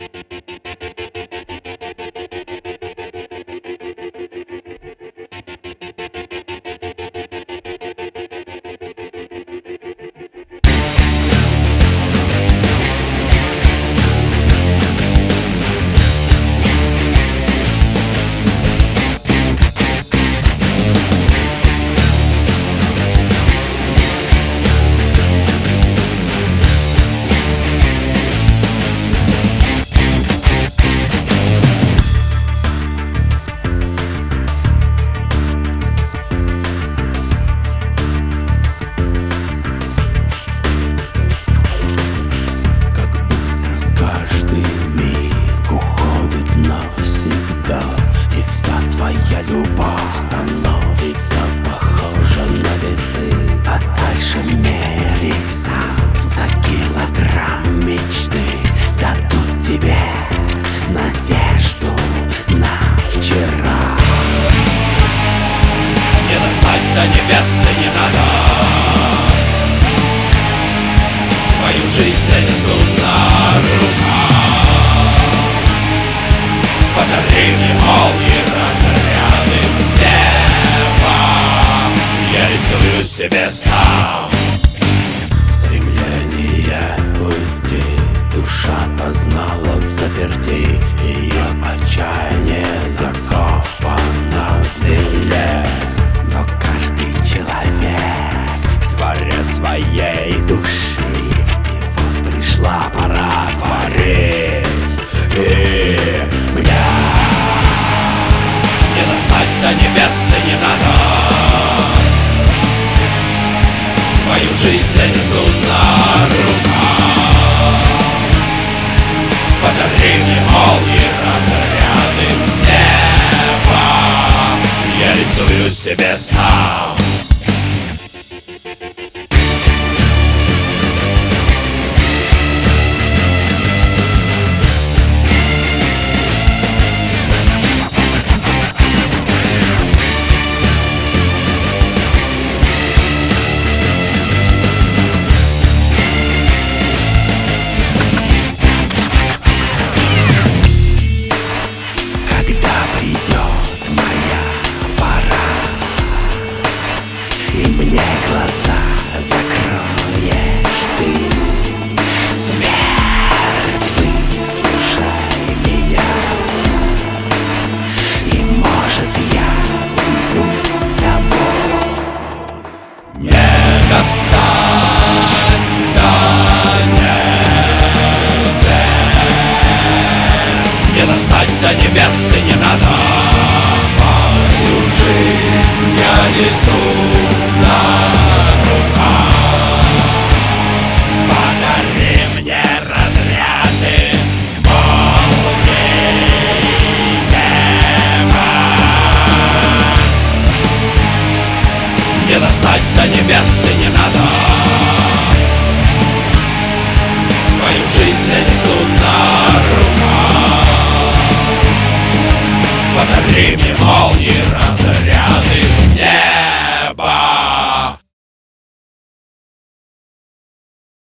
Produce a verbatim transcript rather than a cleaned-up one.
Твоя любовь становится похожа на весы, а дальше меряй сам за килограмм мечты. Дадут тебе надежду на вчера. Не достать до небес и не надо. Свою жизнь я несу на руках. Подари мне молнии, разряды неба. Я рисую себе сам. Стремление уйти душа познала в заперти. Ее отчаяние закопано в земле. Но каждый человек творец своей души. И вот пришла пора творить. И мне не достать до небес и не надо. Свою жизнь я несу на руках. Подари мне молнии, разряды неба. Я рисую себе сам. И мне глаза закроешь ты. Смерть, выслушай меня. И может я уйду с тобой. Не достать до небес. Не достать до небес и не надо. Свою жизнь я несу на руках. Подари мне разряды молний неба. Не достать до небес и не надо. Свою жизнь я несу на руках. Подари мне молнии.